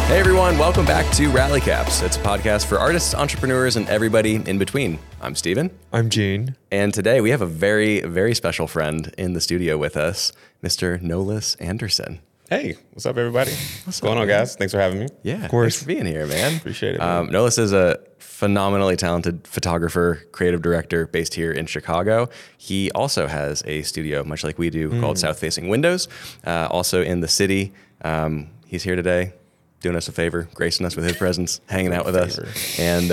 Hey everyone, welcome back to Rally Caps. It's a podcast for artists, entrepreneurs, and everybody in between. I'm Steven. I'm Gene. And today we have a very, very special friend in the studio with us, Mr. Nolis Anderson. Hey, what's up, everybody? What's going on, guys? Thanks for having me. Yeah, of course. Thanks for being here, man. Appreciate it. Man. Nolis is a phenomenally talented photographer, creative director based here in Chicago. He also has a studio, much like we do, called South Facing Windows, also in the city. He's here today, doing us a favor, gracing us with his presence, hanging out with us. And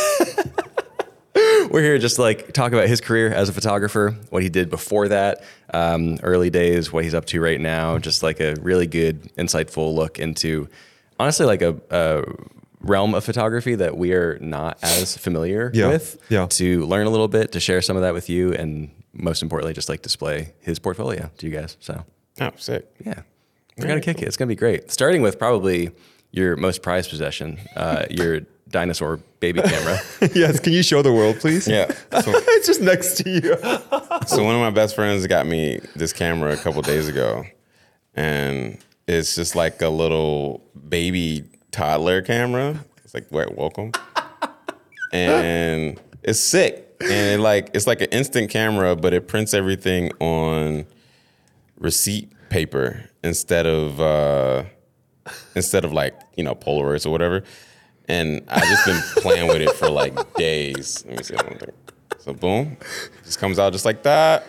we're here just like talk about his career as a photographer, what he did before that, early days, what he's up to right now, just like a really good, insightful look into, honestly, like a realm of photography that we are not as familiar with, to learn a little bit, to share some of that with you, and most importantly, just like display his portfolio to you guys. So, oh, sick. Yeah. We're going to kick it. It's going to be great. Starting with probably your most prized possession, your dinosaur baby camera. Yes, can you show the world, please? Yeah. So, It's just next to you. so one of my best friends got me this camera a couple days ago, and it's just like a little baby toddler camera. It's like, welcome. And it's sick. And it's like an instant camera, but it prints everything on receipt paper instead of like, Polaroids or whatever. And I just been playing with it for like days. Let me see one thing. So boom, just comes out just like that.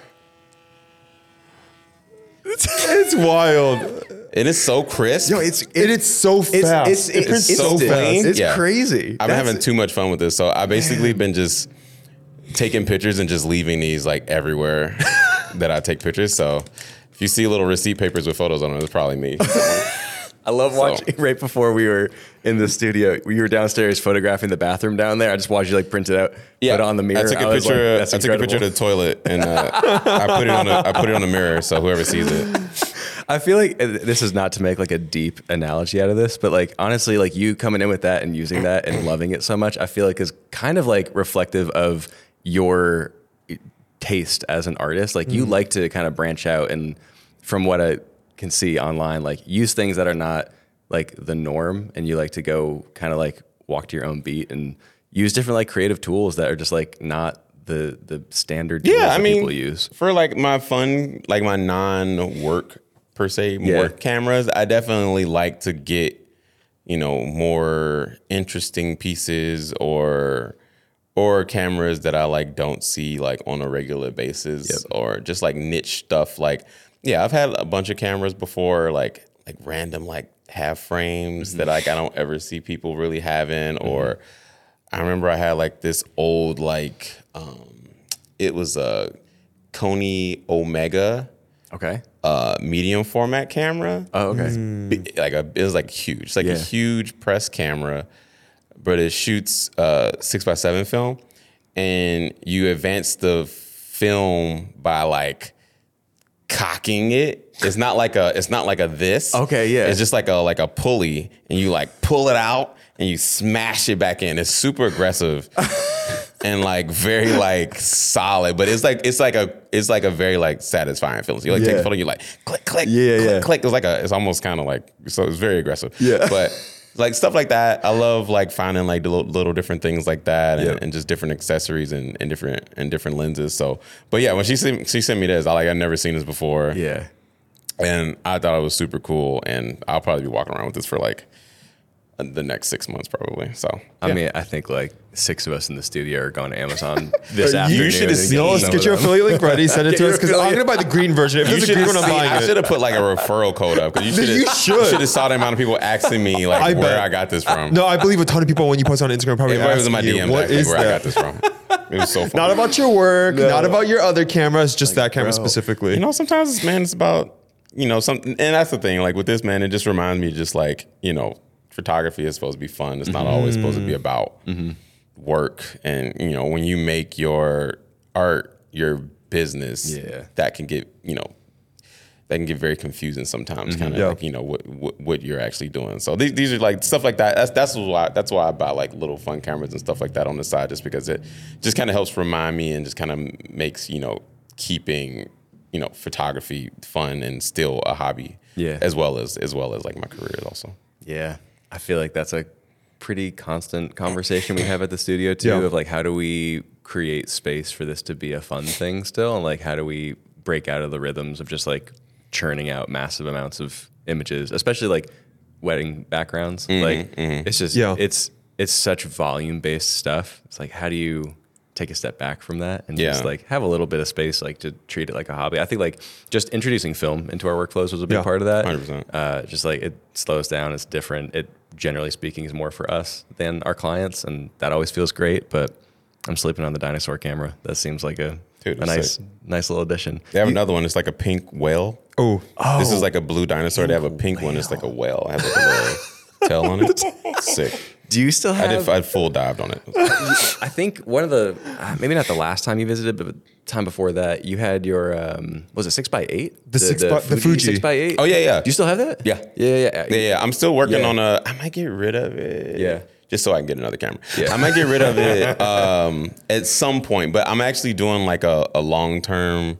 It's wild. And it's so crisp. Yo, it's so fast. It prints so instant. fast. It's Yeah. crazy. I've been having too much fun with this. So I basically been just taking pictures and just leaving these like everywhere that I take pictures. So if you see little receipt papers with photos on them, it's probably me. I love watching right before we were in the studio. We were downstairs photographing the bathroom down there. I just watched you like print it out, put it on the mirror. I took a picture of the toilet and I put it on the mirror so whoever sees it. I feel like this is not to make like a deep analogy out of this, but like honestly, like you coming in with that and using that and loving it so much, I feel like is kind of like reflective of your taste as an artist. Like you like to kind of branch out, and from what I can see online, like use things that are not like the norm, and you like to go kind of like walk to your own beat and use different like creative tools that are just like not the standard tools that people use. For like my fun, like my non-work per se, work cameras, I definitely like to get, more interesting pieces or cameras that I like don't see like on a regular basis, or just like niche stuff. Like, yeah, I've had a bunch of cameras before, like random like half frames that like I don't ever see people really having. Or I remember I had like this old like it was a Sony Omega medium format camera. Oh, okay. It was like huge. It's like a huge press camera, but it shoots 6x7 film, and you advance the film by like cocking it. It's not like a this. Okay, yeah. It's just like a pulley, and you like pull it out and you smash it back in. It's super aggressive and like very like solid, but it's like a very like satisfying feeling. So you like take a photo, and you like click, click, click, click. It's almost kind of like, so it's very aggressive. Yeah. But like stuff like that, I love like finding like the little different things like that, and just different accessories and different lenses. So, but yeah, when she sent me this, I'd never seen this before. Yeah. And I thought it was super cool, and I'll probably be walking around with this for like the next 6 months probably. So I mean, I think like 6 of us in the studio are going to Amazon this afternoon. You should have seen. Let's get your affiliate link ready. Send it to us, because I'm gonna buy the green version. If there's a green one, I'm buying I it. should have put like a referral code up, because you should have saw the amount of people asking me like where I got this from. No, I believe a ton of people when you post on Instagram probably Everybody was in ask my you, DM what is where that? I got this from. It was so fun. Not about your work, not about your other cameras, just that camera specifically. Sometimes it's about something, and that's the thing. Like with this, man, it just reminds me, just like photography is supposed to be fun. It's not always supposed to be about work. And when you make your art your business, that can get very confusing sometimes. Kind of like what you're actually doing. So these are like stuff like that. That's why I buy like little fun cameras and stuff like that on the side, just because it just kind of helps remind me, and just kind of makes keeping photography fun and still a hobby. As well as like my career also. Yeah. I feel like that's a pretty constant conversation we have at the studio too, Yeah. of like, how do we create space for this to be a fun thing still? And like, how do we break out of the rhythms of just like churning out massive amounts of images, especially like wedding backgrounds. It's just, it's such volume based stuff. It's like, how do you take a step back from that and just like have a little bit of space, like to treat it like a hobby? I think like just introducing film into our workflows was a big part of that. 100%. Just like it slows down, it's different. It generally speaking is more for us than our clients, and that always feels great. But I'm sleeping on the dinosaur camera. That seems like a nice little addition. They have another one. It's like a pink whale. Oh, This is like a blue dinosaur. They have a pink one. It's like a whale. It has like a little tail on it. Sick. Do you still have? I full dived on it. I think one of the maybe not the last time you visited, but the time before that, you had your was it 6x8? The Fuji 6x8. Oh yeah. Do you still have that? Yeah. I'm still working on I might get rid of it. Yeah. Just so I can get another camera. Yeah. I might get rid of it at some point, but I'm actually doing like a long-term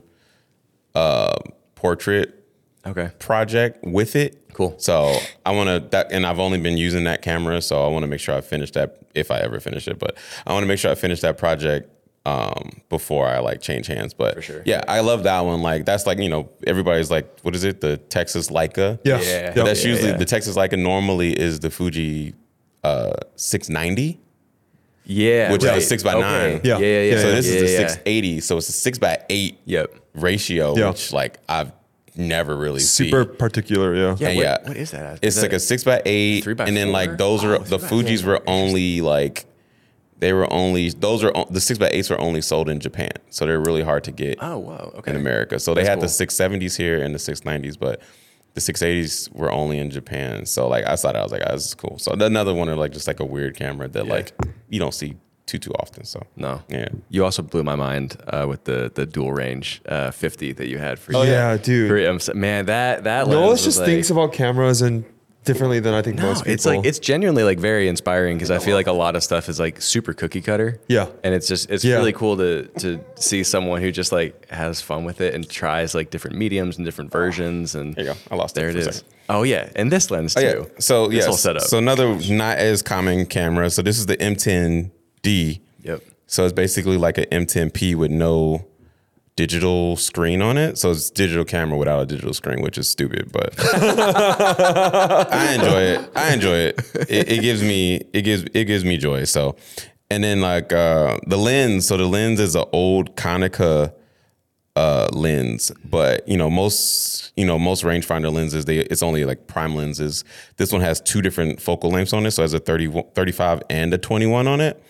portrait project with it. Cool. So I want to and I've only been using that camera, so I want to make sure I finish that if I ever finish it. But I want to make sure I finish that project before I like change hands. But for sure. Yeah, I love that one. Like that's like, everybody's like, what is it? The Texas Leica. Yeah. That's usually the Texas Leica normally is the Fuji 690. Yeah. Which is a 6x9. Yeah. So this is the 680. So it's a 6x8 ratio, which like I've never really super seen. particular. Yeah. What is that? It's like a 6x8, 3x4? and then like those are the Fujis were only like the 6x8s were only sold in Japan, so they're really hard to get. Oh wow, okay. In America, so they had the 670s here and the 690s, but the 680s were only in Japan. So like I saw that, I was like, oh, this is cool. So another one of like just like a weird camera that like you don't see too often. So no, yeah. You also blew my mind with the dual range 50 that you had for. Oh yeah, dude. Man, that Nolas just thinks about cameras and differently than I think most people. It's genuinely like very inspiring because I feel like a lot of stuff is like super cookie cutter. Yeah. And it's really cool to see someone who just like has fun with it and tries like different mediums and different versions. And there you go. I lost there it. It is. Oh yeah, and this lens too. Yeah. So this whole setup. So another not as common camera. So this is the M10D. Yep. So it's basically like an M10P with no digital screen on it. So it's digital camera without a digital screen, which is stupid, but I enjoy it. It gives me joy. So, and then like the lens. So the lens is an old Konica lens, but most rangefinder lenses, it's only like prime lenses. This one has two different focal lengths on it. So it has a 35 and a 21 on it.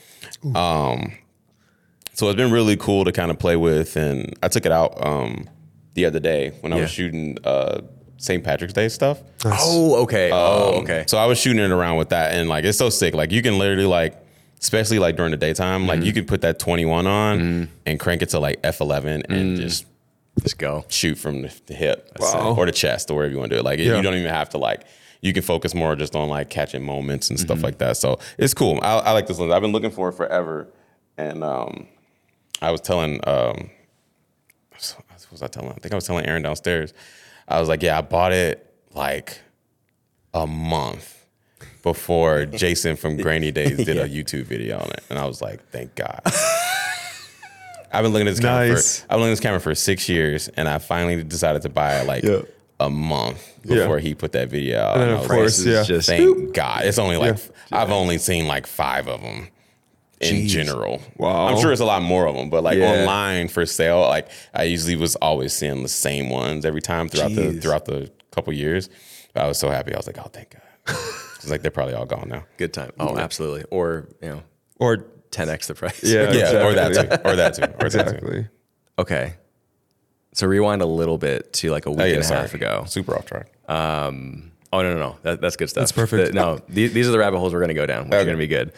So it's been really cool to kind of play with, and I took it out the other day when I was shooting St. Patrick's Day stuff. Nice. Oh, okay. Okay. So I was shooting it around with that, and like it's so sick. Like you can literally like, especially like during the daytime, like you can put that 21 on and crank it to like F11 and just go shoot from the hip or the chest or wherever you want to do it. Like you don't even have to like. You can focus more just on like catching moments and stuff like that. So it's cool. I like this lens. I've been looking for it forever, and I was telling, what was I telling? I think I was telling Aaron downstairs. I was like, yeah, I bought it like a month before Jason from Grainy Days did a YouTube video on it, and I was like, thank God. I've been looking at this camera. I've been looking at this camera for 6 years, and I finally decided to buy it like a month before he put that video out. And then of course, just thank God. It's only like I've only seen like 5 of them. In general. Wow. I'm sure it's a lot more of them, but like online for sale, like I usually was always seeing the same ones every time throughout the couple years. But I was so happy. I was like, oh, thank God. It's like they're probably all gone now. Good time. Oh, absolutely. Or or 10x the price. Yeah, exactly. or that too. Exactly. Okay. So rewind a little bit to like a week and a half ago. Super off track. Oh no. That's good stuff. That's perfect. These are the rabbit holes we're going to go down, which are going to be good.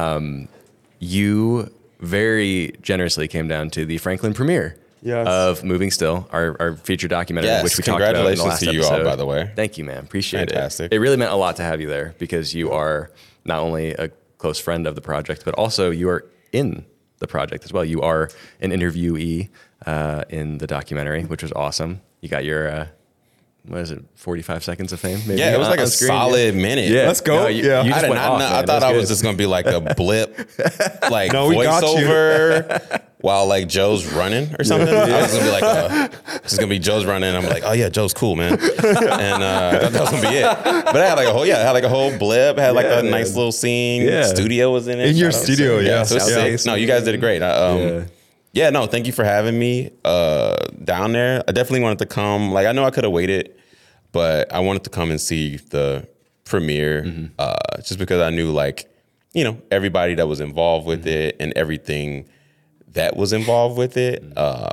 You very generously came down to the Franklin premiere of Moving Still, our feature documentary, which we talked about in the last to you episode. all, by the way. Thank you, man. Appreciate Fantastic. it. It really meant a lot to have you there because you are not only a close friend of the project, but also you are in the project as well. You are an interviewee in the documentary, which was awesome. You got your what is it, 45 seconds of fame? Maybe Yeah, it was like a screen. solid minute. Yeah. Let's go. No, Yeah. you I just did went not off, know. man. I thought That I was was good. just gonna be like a blip, like No, we got you. voiceover while like Joe's running or something. I was gonna be like, it's gonna be Joe's running. I'm like, oh yeah, Joe's cool, man. And that was gonna be it. But I had like a whole blip. Had like Yeah, a nice man. little scene. Yeah. Studio was in it. In your Shout out. studio, yeah. So it's Yeah. sick. No, you guys did it great. Yeah, no, thank you for having me down there. I definitely wanted to come. Like, I know I could have waited, but I wanted to come and see the premiere just because I knew, like, you know, everybody that was involved with it and everything that was involved with it.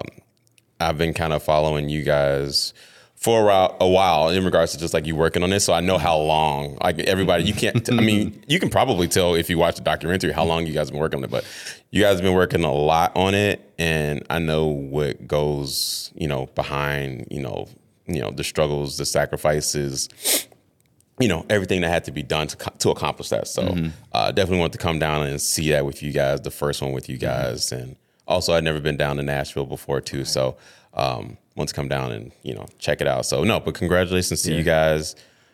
I've been kind of following you guys for a while in regards to just like you working on this. So I know how long, like everybody, you can't, I mean, you can probably tell if you watch the documentary how long you guys have been working on it, but you guys have been working a lot on it. And I know what goes, you know, behind, you know, the struggles, the sacrifices, you know, everything that had to be done to accomplish that. So definitely wanted to come down and see that with you guys, the first one with you guys. And also I'd never been down to Nashville before too. So, want to come down and, you know, check it out. So no, but congratulations to you guys.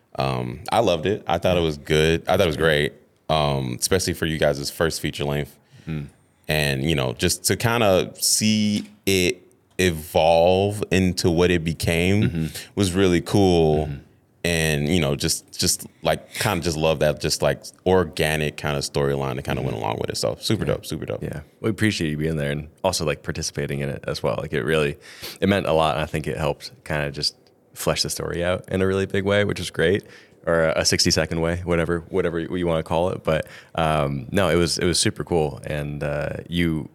I loved it. I thought it was good. I thought it was great. Especially for you guys' first feature length. And, you know, just to kind of see it evolve into what it became was really cool. And, you know, just like kind of just love that just like organic kind of storyline that kind of went along with it. So super dope, super dope. Yeah, we appreciate you being there and also like participating in it as well. Like it meant a lot. And I think it helped kind of just flesh the story out in a really big way, which is great, or a 60-second way, whatever you want to call it. But no, it was super cool. And you.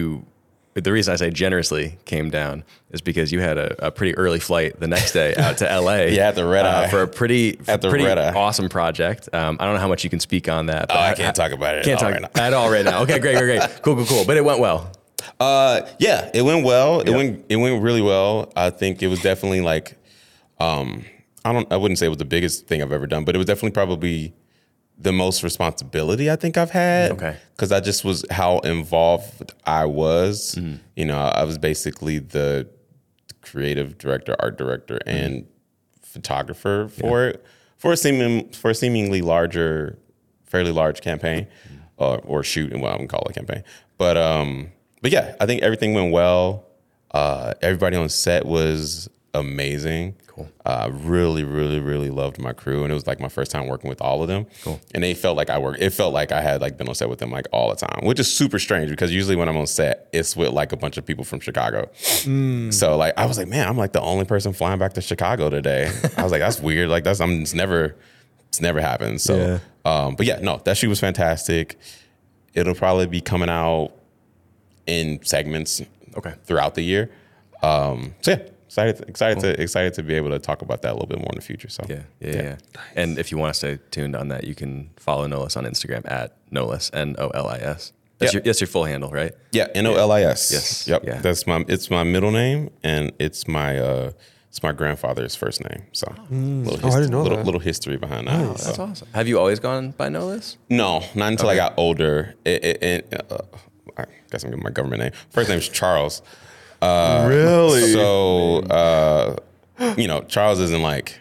The reason I say generously came down is because you had a pretty early flight the next day out to LA. Yeah, at the red eye. For a pretty red eye. awesome project. I don't know how much you can speak on that. But I can't talk about it Can't talk right now. at all right now. Okay, great. Cool. But it went well. Yeah, it went well. It went really well. I think it was definitely like, I wouldn't say it was the biggest thing I've ever done, but it was definitely probably the most responsibility I think I've had. Okay. Because I just was how involved I was. You know, I was basically the creative director, art director, and photographer for it, for a seemingly fairly large campaign, or shoot, and what I would call it a campaign. But yeah, I think everything went well. Everybody on set was amazing. Cool. Really, really, really loved my crew, and it was like my first time working with all of them. Cool. And they felt like it felt like I had like been on set with them like all the time, which is super strange because usually when I'm on set, it's with like a bunch of people from Chicago. So like I was like, man, I'm like the only person flying back to Chicago today. I was like, that's weird. Like it's never happened. So, but yeah, no, that shoot was fantastic. It'll probably be coming out in segments throughout the year. So yeah. Excited to be able to talk about that a little bit more in the future. So Yeah. Nice. And if you want to stay tuned on that, you can follow Nolis on Instagram at Nolis, Nolis. That's your full handle, right? Yeah, Nolis. Yes. Yep. Yeah. It's my middle name and it's my grandfather's first name. So I didn't know that. Little history behind that. Oh, that's awesome. Have you always gone by Nolis? No, not until I got older. I guess I'm giving my government name. First name is Charles. Really? So, you know, Charles isn't like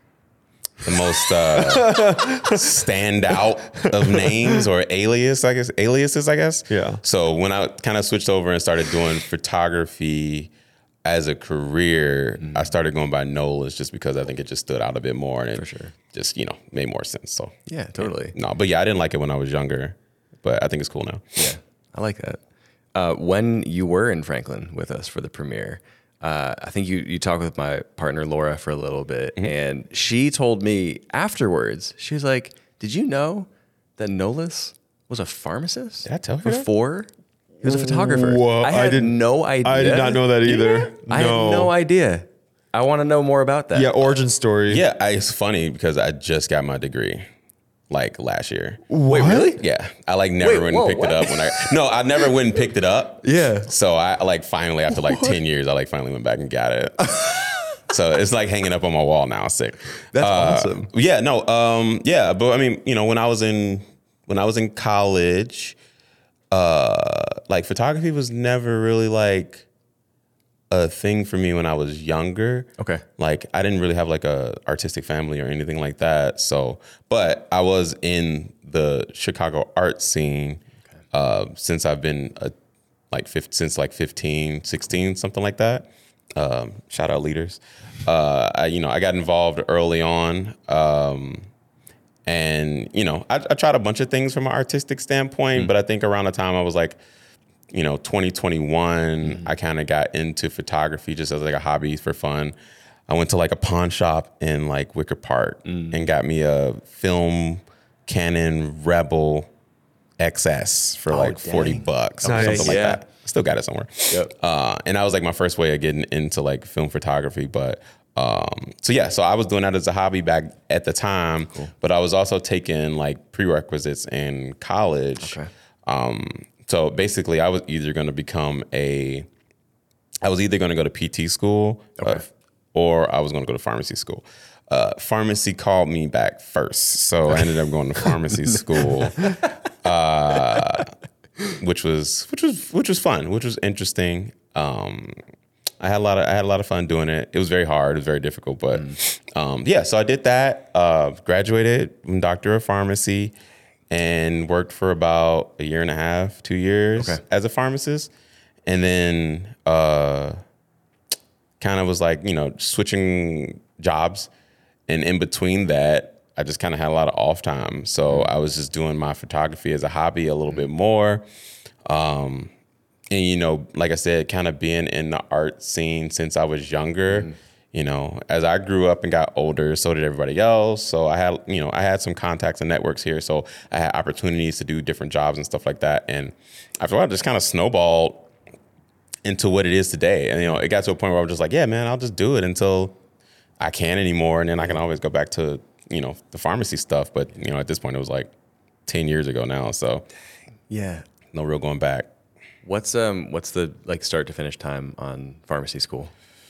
the most standout of names or aliases, I guess. Yeah. So when I kind of switched over and started doing photography as a career, I started going by Nolis just because I think it just stood out a bit more and it just, you know, made more sense. So Yeah, totally. no, but yeah, I didn't like it when I was younger, but I think it's cool now. Yeah, I like that. When you were in Franklin with us for the premiere, I think you talked with my partner Laura for a little bit, and she told me afterwards, she was like, "Did you know that Nolis was a pharmacist? Did I tell her that? Before he was a photographer?" Whoa, I had no idea. I did not know that either. I had no idea. I want to know more about that. Yeah, origin story. Yeah, it's funny because I just got my degree like last year. Wait, really? Yeah, I like never went and picked it up I never went and picked it up. Yeah. So I like finally after like 10 years, I like finally went back and got it. So it's like hanging up on my wall now. Sick. That's awesome. Yeah, no, yeah, but I mean, you know, when I was in college, like photography was never really like a thing for me when I was younger. Okay. Like I didn't really have like a artistic family or anything like that. So, but I was in the Chicago art scene since I've been since like 15, 16, something like that. Shout out leaders. I got involved early on. And, I tried a bunch of things from an artistic standpoint, but I think around the time I was like, 2021, I kind of got into photography just as like a hobby for fun. I went to like a pawn shop in like Wicker Park and got me a film Canon Rebel XS for like $40 or something like that. Still got it somewhere. Yep. And that was like my first way of getting into like film photography. But so I was doing that as a hobby back at the time, but I was also taking like prerequisites in college. Okay. So basically I was either going to go to PT school or I was going to go to pharmacy school. Pharmacy called me back first. So I ended up going to pharmacy school, which was fun, which was interesting. I had a lot of fun doing it. It was very hard. It was very difficult, but so I did that. Graduated from Doctor of Pharmacy, and worked for about 1.5 years, 2 years as a pharmacist, and then kind of was like switching jobs, and in between that, I just kind of had a lot of off time. So I was just doing my photography as a hobby a little bit more. And, like I said, kind of being in the art scene since I was younger, as I grew up and got older, so did everybody else. So I had some contacts and networks here. So I had opportunities to do different jobs and stuff like that. And after a while, it just kind of snowballed into what it is today. And, it got to a point where I was just like, yeah, man, I'll just do it until I can't anymore. And then I can always go back to, the pharmacy stuff. But, at this point, it was like 10 years ago now. So yeah, no real going back. What's the like start to finish time on pharmacy school?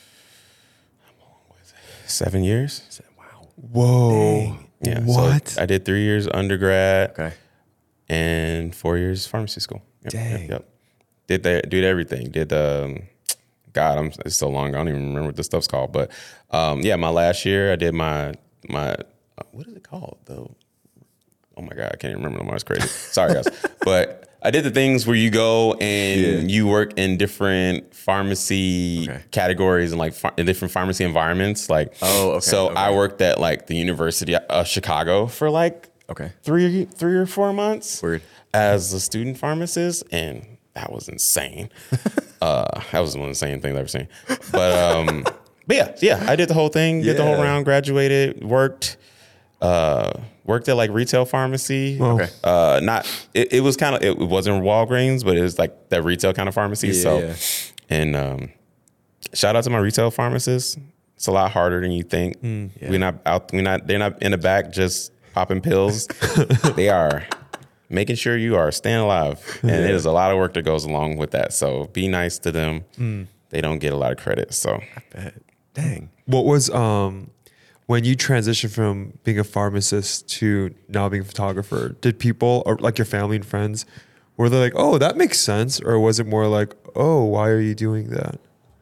7 years. Wow. Whoa. Dang. Yeah. What? So I did 3 years undergrad. Okay. And 4 years pharmacy school. Yep, Dang. Yep. Did everything. It's so long. I don't even remember what this stuff's called. But my last year I did my what is it called though? Oh my God, I can't even remember no more. It's crazy. Sorry guys. But I did the things where you go and you work in different pharmacy categories and like in different pharmacy environments. Like, I worked at like the University of Chicago for like 3 or 4 months. Weird. As a student pharmacist, and that was insane. That was one of the insane things I've ever seen. But I did the whole thing, did the whole round, graduated, worked at like retail pharmacy. Okay. It was kind of, it wasn't Walgreens, but it was like that retail kind of pharmacy. And shout out to my retail pharmacists. It's a lot harder than you think. They're not in the back just popping pills. They are making sure you are staying alive. And there's a lot of work that goes along with that. So be nice to them. They don't get a lot of credit. So I bet. Dang. What was when you transitioned from being a pharmacist to now being a photographer, did people, or like your family and friends, were they like, oh, that makes sense? Or was it more like, oh, why are you doing that?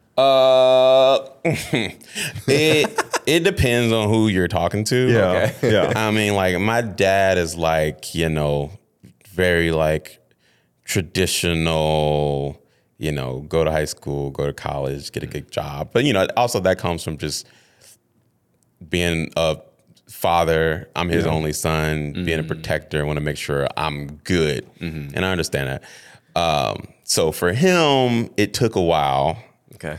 It depends on who you're talking to. Yeah. Yeah. I mean, like my dad is like, very like traditional, go to high school, go to college, get a good job. But, also that comes from just being a father. I'm his only son, being a protector, want to make sure I'm good. And I understand that. So for him, it took a while. Okay.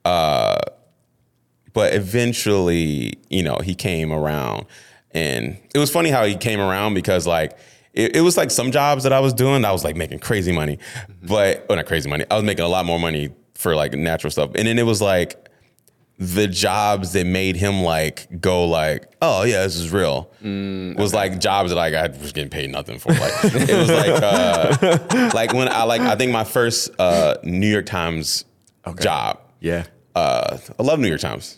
But eventually, he came around. And it was funny how he came around because like, it was like some jobs that I was doing, I was like making crazy money, but not crazy money. I was making a lot more money for like natural stuff. And then it was like the jobs that made him like go like, oh yeah, this is real. Was like jobs that like I was getting paid nothing for. Like it was like when I think my first New York Times job. Yeah. I love New York Times.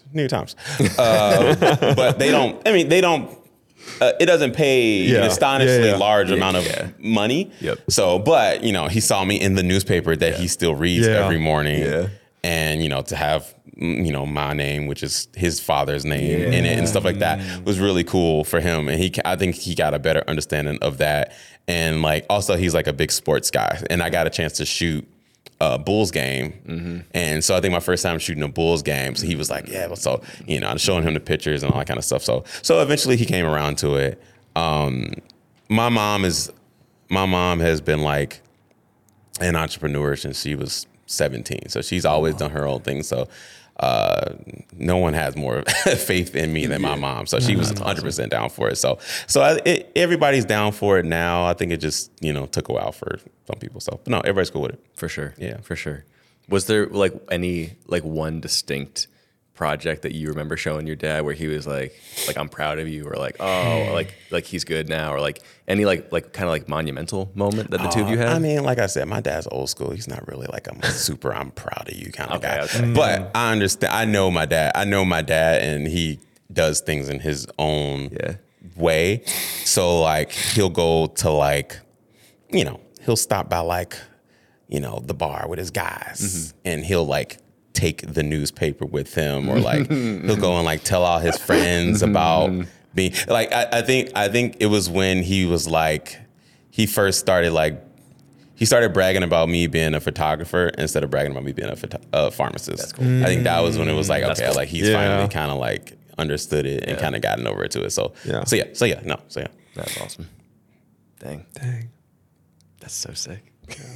But they don't. It doesn't pay an astonishingly large amount of money. Yep. So, but he saw me in the newspaper that he still reads every morning. Yeah. and to have my name, which is his father's name in it and stuff like that, was really cool for him. And I think he got a better understanding of that. And like also he's like a big sports guy, and I got a chance to shoot a Bulls game. And so I think my first time shooting a Bulls game, so he was like, yeah, so I'm showing him the pictures and all that kind of stuff. So eventually he came around to it. My mom has been like an entrepreneur since she was 17. So she's always done her own thing. So no one has more faith in me than my mom. So she was 100% down for it. So everybody's down for it now. I think it just, took a while for some people. So, but no, everybody's cool with it. For sure. Yeah. For sure. Was there like any, like one distinct project that you remember showing your dad where he was like I'm proud of you, or like, oh, like he's good now, or like any like kind of like monumental moment that the two of you had? I mean, like I said, my dad's old school. He's not really like I'm proud of you kind of guy. Okay. But I understand. I know my dad, and he does things in his own way. So like he'll go to like, he'll stop by like, the bar with his guys, and he'll like take the newspaper with him, or like he'll go and like tell all his friends about being like, I think it was when he was like, he first started like, he started bragging about me being a photographer instead of bragging about me being a pharmacist. That's cool. I think that was when it was like, okay, cool. Like he's finally kind of like understood it and kind of gotten over to it. So yeah. That's awesome. Dang. That's so sick.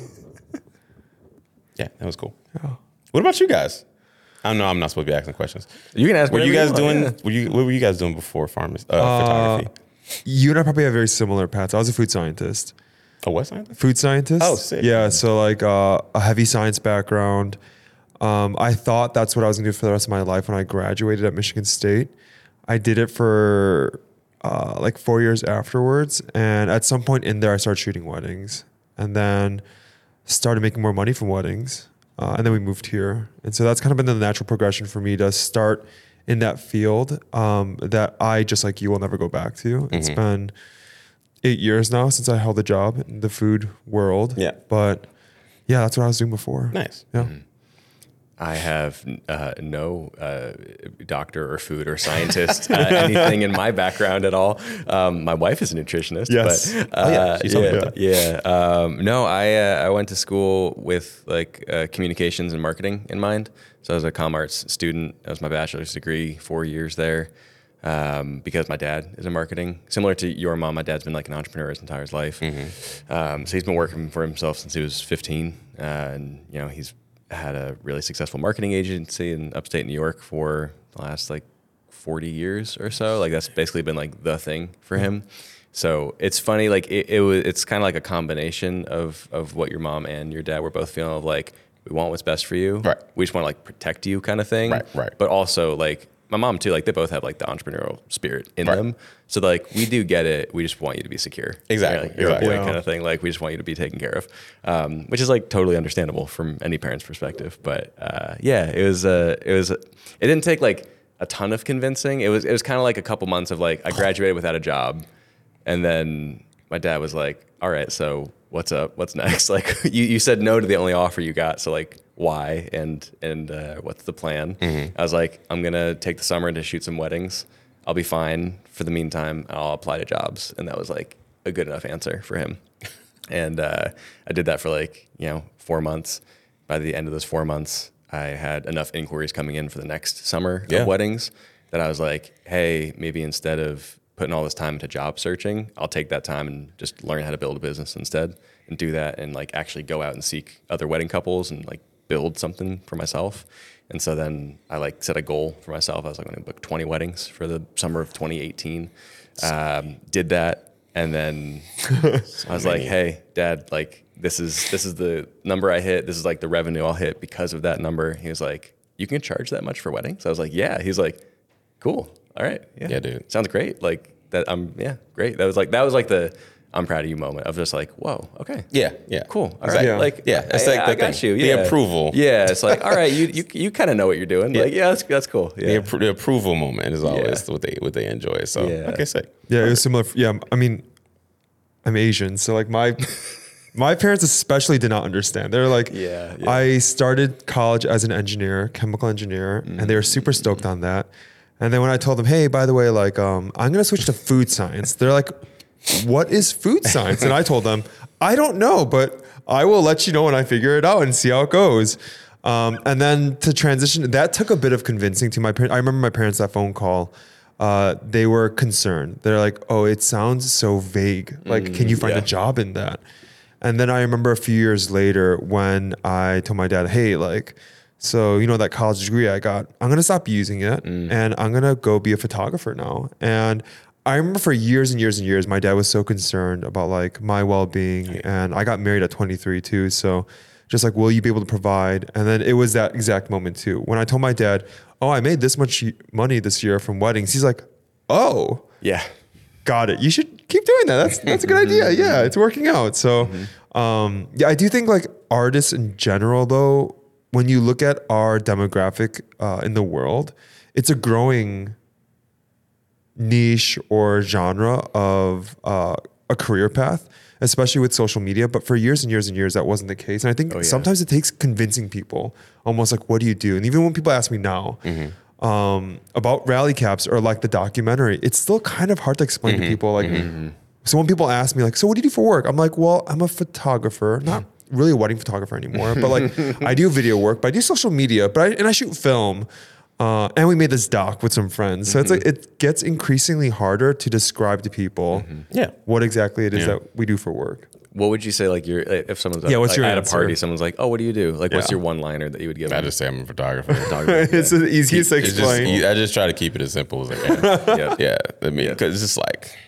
Yeah, that was cool. Yeah. What about you guys? I know I'm not supposed to be asking questions. You can ask. What were you guys doing? Yeah. What were you guys doing before photography? You and I probably have very similar paths. I was a food scientist. Oh, what scientist? Food scientist. Oh, sick. Yeah, so like a heavy science background. I thought that's what I was gonna do for the rest of my life when I graduated at Michigan State. I did it for like 4 years afterwards, and at some point in there, I started shooting weddings, and then started making more money from weddings. And then we moved here. And so that's kind of been the natural progression for me to start in that field that I, just like you, will never go back to. It's been 8 years now since I held a job in the food world. Yeah. But yeah, that's what I was doing before. Nice. Yeah. I have no doctor or food or scientist anything in my background at all. My wife is a nutritionist. Yes. But, She's something. No, I went to school with like communications and marketing in mind. So I was a comm arts student. That was my bachelor's degree, 4 years there. Because my dad is in marketing. Similar to your mom, my dad's been like an entrepreneur his entire life. So he's been working for himself since he was 15. And he's had a really successful marketing agency in upstate New York for the last like 40 years or so. Like that's basically been like the thing for him. So it's funny, like it's kind of like a combination of what your mom and your dad were both feeling of like, we want what's best for you. Right. We just want to like protect you kind of thing. Right. But also like my mom too, like they both have like the entrepreneurial spirit in them. So like we do get it. We just want you to be secure. Exactly. You're a boy Yeah. kind of thing. Like we just want you to be taken care of, which is like totally understandable from any parent's perspective. But it didn't take like a ton of convincing. It was kind of like a couple months of like I graduated without a job, and then my dad was like, all right, so what's up? What's next? Like you said no to the only offer you got. So like why and what's the plan? I was like, I'm going to take the summer to shoot some weddings. I'll be fine for the meantime. I'll apply to jobs. And that was like a good enough answer for him. And I did that for like, 4 months. By the end of those 4 months, I had enough inquiries coming in for the next summer of weddings that I was like, hey, maybe instead of putting all this time into job searching, I'll take that time and just learn how to build a business instead and do that and like actually go out and seek other wedding couples and like build something for myself. And so then I like set a goal for myself. I was like, I'm going to book 20 weddings for the summer of 2018. Did that. And then I was like, hey, Dad, like this is the number I hit. This is like the revenue I'll hit because of that number. He was like, you can charge that much for weddings? I was like, yeah. He's like, cool. All right. Yeah, dude. Sounds great. Like that. Great. That was like the I'm proud of you moment of just like, whoa, okay. Yeah. Cool. All Exactly. right. Like, it's like I got you. The approval. Yeah. It's like, all right, you kind of know what you're doing. Like, that's cool. Yeah. The approval moment is always what they enjoy. So, okay, sick. Yeah, it was similar. Yeah, I mean, I'm Asian, so like my My parents especially did not understand. They're like, Yeah. I started college as an engineer, chemical engineer, and they were super stoked on that. And then when I told them, hey, by the way, like, I'm going to switch to food science, they're like, what is food science? And I told them, I don't know, but I will let you know when I figure it out and see how it goes. And then to transition, that took a bit of convincing to my parents. I remember my parents, that phone call, they were concerned. They're like, oh, it sounds so vague. Like, can you find a job in that? And then I remember a few years later when I told my dad, hey, like, so, that college degree I got, I'm going to stop using it and I'm going to go be a photographer now. And I remember for years and years and years, my dad was so concerned about like my well-being, and I got married at 23 too. So just like, will you be able to provide? And then it was that exact moment too. When I told my dad, oh, I made this much money this year from weddings. He's like, oh, Yeah. got it. You should keep doing that. That's a good idea. Yeah, it's working out. So, I do think like artists in general, though, when you look at our demographic in the world, it's a growing niche or genre of a career path, especially with social media. But for years and years and years, that wasn't the case. And I think sometimes it takes convincing people, almost like, what do you do? And even when people ask me now, about rally caps or like the documentary, it's still kind of hard to explain to people. Like, so when people ask me like, so what do you do for work? I'm like, well, I'm a photographer, not really a wedding photographer anymore, but like I do video work, but I do social media, but I shoot film. And we made this doc with some friends. So it's like, it gets increasingly harder to describe to people what exactly it is that we do for work. What would you say, like, if someone's what's your at answer? a party, someone's like, oh, what do you do? Like, what's your one-liner that you would give I them? just say I'm a photographer. It's the easiest to explain. I just try to keep it as simple as I can. I mean, because it's just like,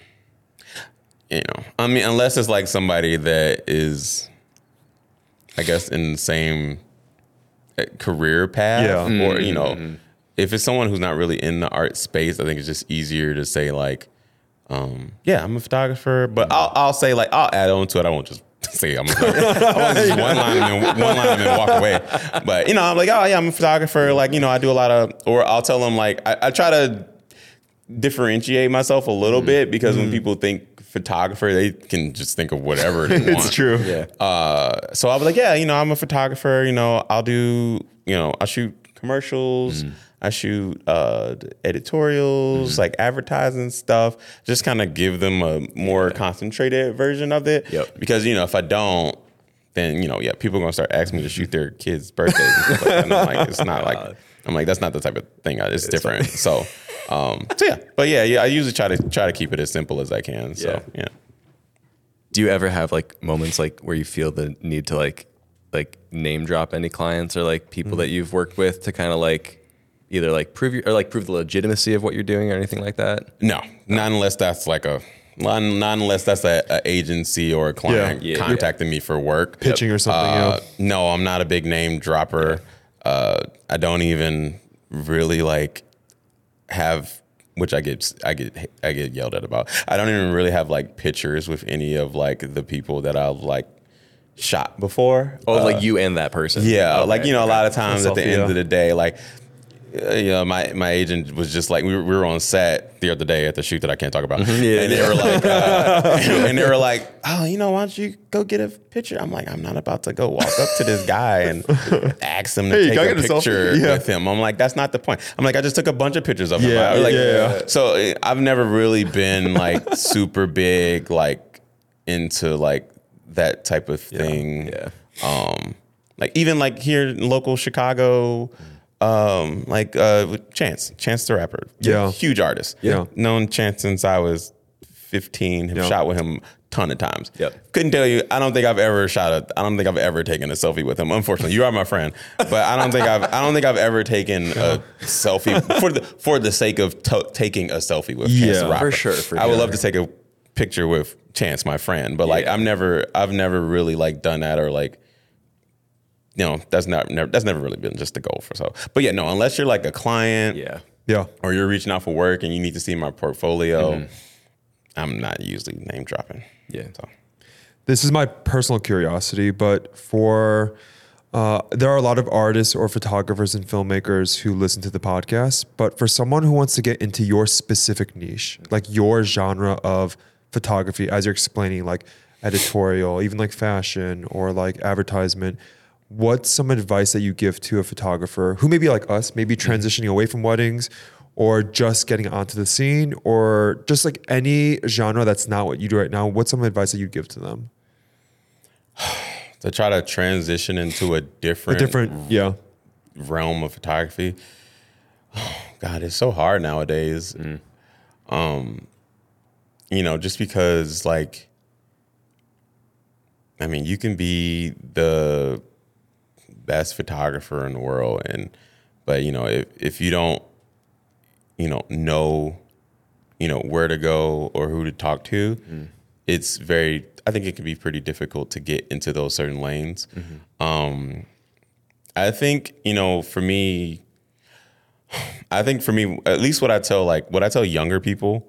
I mean, unless it's like somebody that is, I guess, in the same career path, or if it's someone who's not really in the art space, I think it's just easier to say like, I'm a photographer, but I'll say like, I'll add on to it. I won't just say I'm a photographer. I won't just one line and walk away. But I'm like, oh yeah, I'm a photographer. Like, I do a lot of, or I'll tell them like, I try to differentiate myself a little bit, because when people think photographer, they can just think of whatever they want. It's true. Yeah. So I'll be like, I'm a photographer. I'll do, I shoot commercials. I shoot editorials, like advertising stuff, just kind of give them a more concentrated version of it. Because, if I don't, then, people are going to start asking me to shoot their kids' birthdays and stuff like that. And I'm like, it's not like, that's not the type of thing. It's different. So But I usually try to keep it as simple as I can. So, yeah. Do you ever have like moments like where you feel the need to like name drop any clients or like people that you've worked with to kind of like either like prove the legitimacy of what you're doing or anything like that? No, not unless that's like a agency or a client contacting me for work, pitching or something. No, I'm not a big name dropper. I don't even really like have, which I get yelled at about. I don't even really have like pictures with any of like the people that I've like shot before. Oh, like you and that person. Yeah, okay. A lot of times at the end of the day, like. My agent was just like, we were on set the other day at the shoot that I can't talk about, and they were like, oh, why don't you go get a picture? I'm like, I'm not about to go walk up to this guy and ask him to take a picture with him. I'm like, that's not the point. I'm like, I just took a bunch of pictures of him. So I've never really been like super big like into like that type of thing. Like even like here in local Chicago. Chance the Rapper. Huge artist. Known Chance since I was 15. Have shot with him a ton of times. Couldn't tell you. I don't think I've ever taken a selfie with him. Unfortunately, you are my friend, but I don't think I've ever taken a selfie for the sake of taking a selfie with Chance the Rapper. For sure. I would love to take a picture with Chance, my friend, but like I've never really like done that or like. That's never really been just the goal for so. But unless you're like a client, or you're reaching out for work and you need to see my portfolio, I'm not usually name dropping. So this is my personal curiosity, but there are a lot of artists or photographers and filmmakers who listen to the podcast. But for someone who wants to get into your specific niche, like your genre of photography, as you're explaining, like editorial, even like fashion or like advertisement, what's some advice that you give to a photographer who may be like us, maybe transitioning away from weddings or just getting onto the scene or just like any genre that's not what you do right now? What's some advice that you'd give to them? To try to transition into a different realm of photography. Oh, God, it's so hard nowadays. You know, just because like, I mean, you can be the best photographer in the world, but you know, if you don't, know, where to go or who to talk to, it's I think it can be pretty difficult to get into those certain lanes. I think, for me, at least what I tell younger people,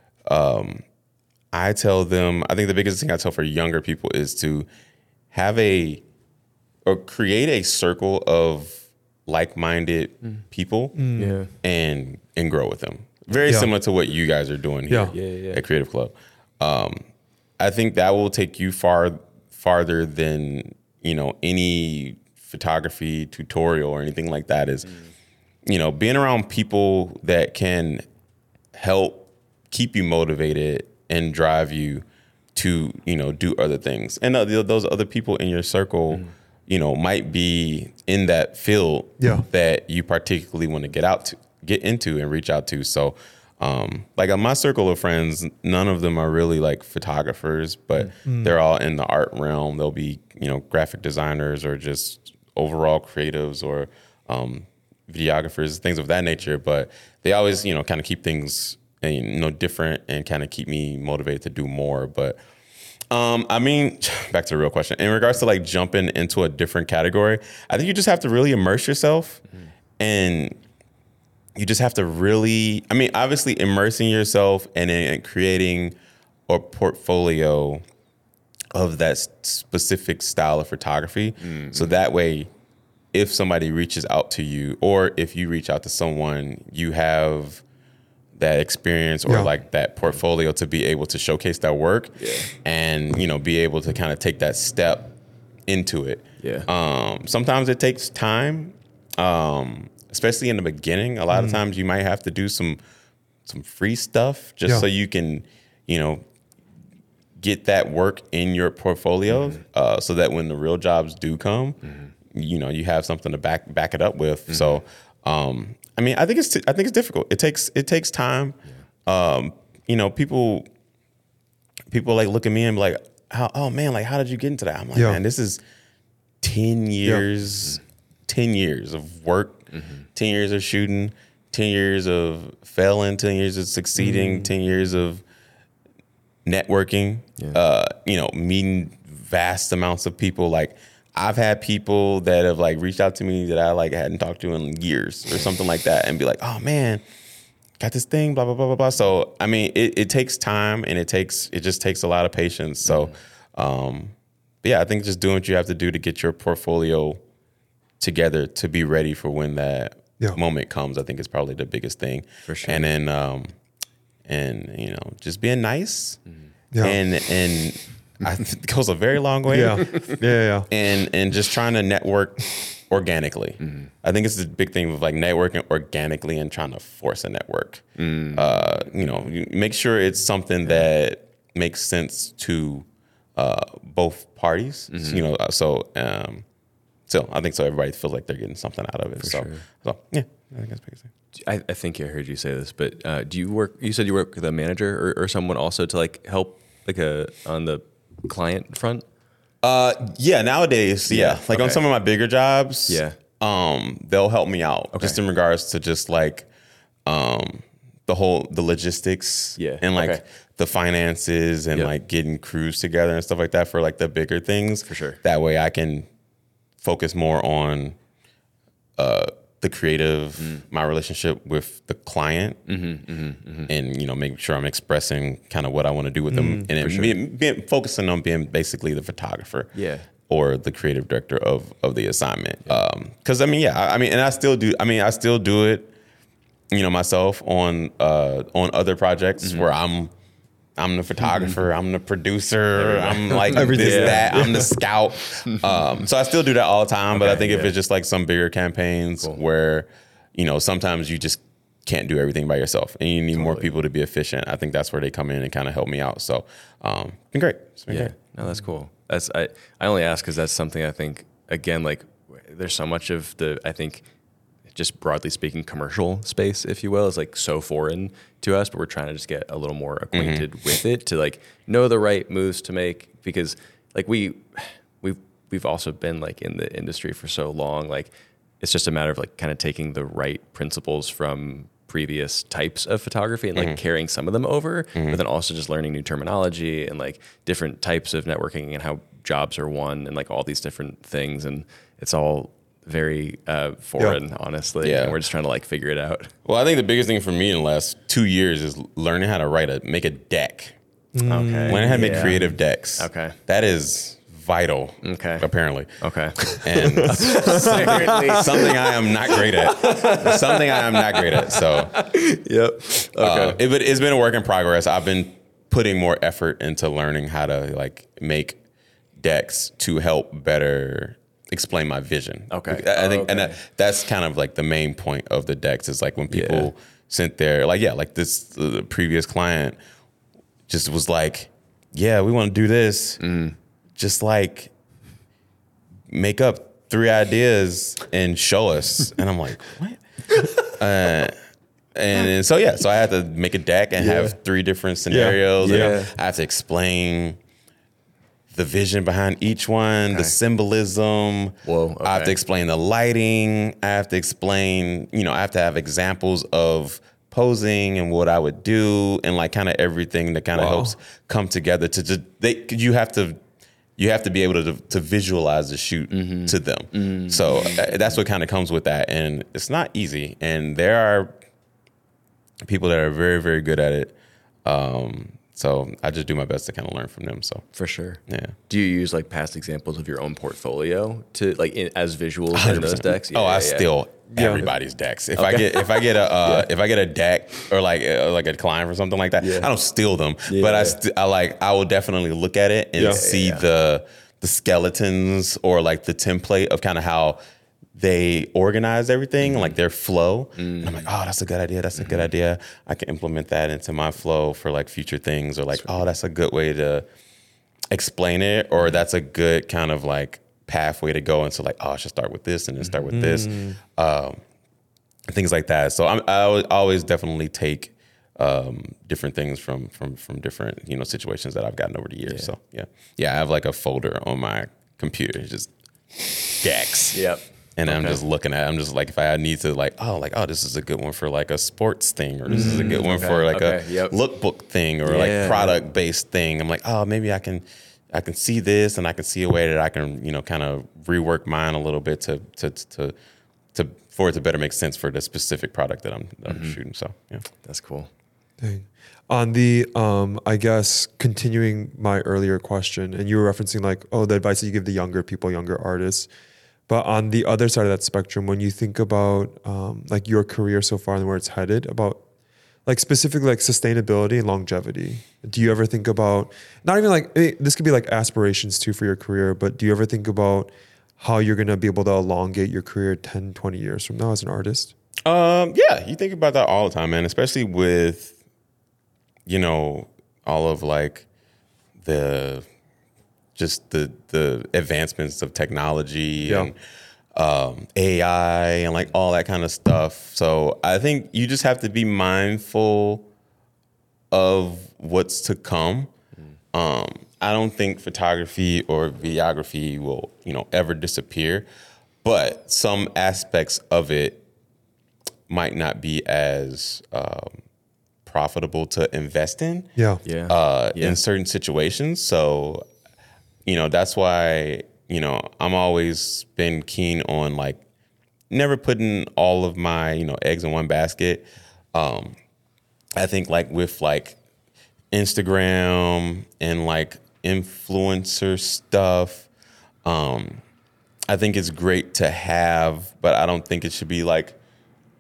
I tell them, I think the biggest thing I tell for younger people is to have create a circle of like-minded people and grow with them. Very similar to what you guys are doing here at Creative Club. I think that will take you farther than, any photography tutorial or anything like that is, being around people that can help keep you motivated and drive you to, do other things. And those other people in your circle, might be in that field that you particularly want to get into and reach out to. So, like on my circle of friends, none of them are really like photographers, but they're all in the art realm. They'll be, graphic designers or just overall creatives or videographers, things of that nature. But they always, kind of keep things, different and kind of keep me motivated to do more. But I mean, back to the real question. In regards to like jumping into a different category, I think you just have to really immerse yourself and you just have to really, obviously immersing yourself and creating a portfolio of that specific style of photography. So that way, if somebody reaches out to you or if you reach out to someone, you have that experience or like that portfolio to be able to showcase that work and, be able to kind of take that step into it. Sometimes it takes time, especially in the beginning. A lot of times you might have to do some free stuff just so you can, get that work in your portfolio so that when the real jobs do come, you have something to back it up with. So, I think it's difficult. It takes time. People like look at me and be like, oh man, like how did you get into that? I'm like, man, this is 10 years, 10 years of work, 10 years of shooting, 10 years of failing, 10 years of succeeding, 10 years of networking, meeting vast amounts of people. Like I've had people that have like reached out to me that I like hadn't talked to in years or something like that and be like, oh man, got this thing, blah, blah, blah, blah, blah. So, it takes time and it just takes a lot of patience. So, I think just doing what you have to do to get your portfolio together to be ready for when that moment comes, I think is probably the biggest thing. For sure. And then, just being nice and it goes a very long way. And just trying to network organically. I think it's the big thing of like networking organically and trying to force a network. You make sure it's something that makes sense to both parties. So I think so everybody feels like they're getting something out of it. So I think that's the biggest thing. I think I heard you say this, but you said you work with a manager or someone also to like help like on the client front? Nowadays, like on some of my bigger jobs, they'll help me out just in regards to just like the logistics and like the finances and like getting crews together and stuff like that for like the bigger things. For sure. That way I can focus more on the creative, my relationship with the client, and make sure I'm expressing kind of what I want to do with them, and then focusing on being basically the photographer, or the creative director of the assignment. Because and I still do. I still do it, myself on other projects where I'm I'm the photographer, I'm the producer, I'm like Everything. this, Yeah. that, I'm the scout. So I still do that all the time, but I think if yeah. it's just like some bigger campaigns where, you know, sometimes you just can't do everything by yourself and you need more people to be efficient. I think that's where they come in and kind of help me out. So been great. It's been great. No, that's cool. I only ask because that's something I think, again, like there's so much of the, I think, just broadly speaking, commercial space, if you will, is like so foreign to us, but we're trying to just get a little more acquainted with it to like know the right moves to make, because like we've also been like in the industry for so long, like it's just a matter of like kind of taking the right principles from previous types of photography and like carrying some of them over, but then also just learning new terminology and like different types of networking and how jobs are won and like all these different things. And it's all very foreign, honestly. Yeah. And we're just trying to like figure it out. Well, I think the biggest thing for me in the last 2 years is learning how to make a deck. Okay. Learning how to make creative decks. Okay. That is vital. Okay. Apparently. Okay. And something I am not great at. Something I am not great at. So, Yep. Okay. but it's been a work in progress. I've been putting more effort into learning how to like make decks to help better explain my vision. Okay. I think, Okay. and that's kind of like the main point of the decks is like when people sit there, like this the previous client just was like, yeah, we want to do this. Just like make up 3 ideas and show us. And I'm like, what? And so I had to make a deck and have 3 different scenarios. Yeah. And I have to explain the vision behind each one, the symbolism. Whoa, I have okay. to explain the lighting. I have to explain, I have to have examples of posing and what I would do and like kind of everything that kind of helps come together to just, you have to be able to visualize the shoot to them. So that's what kind of comes with that. And it's not easy. And there are people that are very, very good at it. So I just do my best to kind of learn from them. So For sure. yeah. Do you use like past examples of your own portfolio to like as visuals in those decks? I steal everybody's decks. If I get a deck or like a client or something like that, I don't steal them, but I will definitely look at it and see the skeletons or like the template of kind of how they organize everything, like their flow. And I'm like, oh, that's a good idea. That's a good idea. I can implement that into my flow for like future things, or like, oh, that's a good way to explain it, or that's a good kind of like pathway to go into like, oh, I should start with this and then start with this, things like that. So I always definitely take different things from different situations that I've gotten over the years. So I have like a folder on my computer, just decks. Yep. And I'm just looking at it. I'm just like, if I need to like, oh, this is a good one for like a sports thing, or this is a good one for like a lookbook thing, or like product based thing. I'm like, oh, maybe I can see this, and I can see a way that I can, kind of rework mine a little bit to for it to better make sense for the specific product that I'm shooting. So yeah, That's cool. Dang. On the, I guess, continuing my earlier question, and you were referencing like, oh, the advice that you give the younger people, younger artists. But on the other side of that spectrum, when you think about like your career so far and where it's headed, about like specifically like sustainability and longevity, do you ever think about, not even like, this could be like aspirations too for your career, but do you ever think about how you're going to be able to elongate your career 10, 20 years from now as an artist? Yeah, you think about that all the time, man, especially with, all of like the advancements of technology and AI and like all that kind of stuff. So I think you just have to be mindful of what's to come. I don't think photography or videography will, ever disappear, but some aspects of it might not be as profitable to invest in. In certain situations. So that's why, I'm always been keen on like never putting all of my, eggs in one basket. I think like with like Instagram and like influencer stuff, I think it's great to have, but I don't think it should be like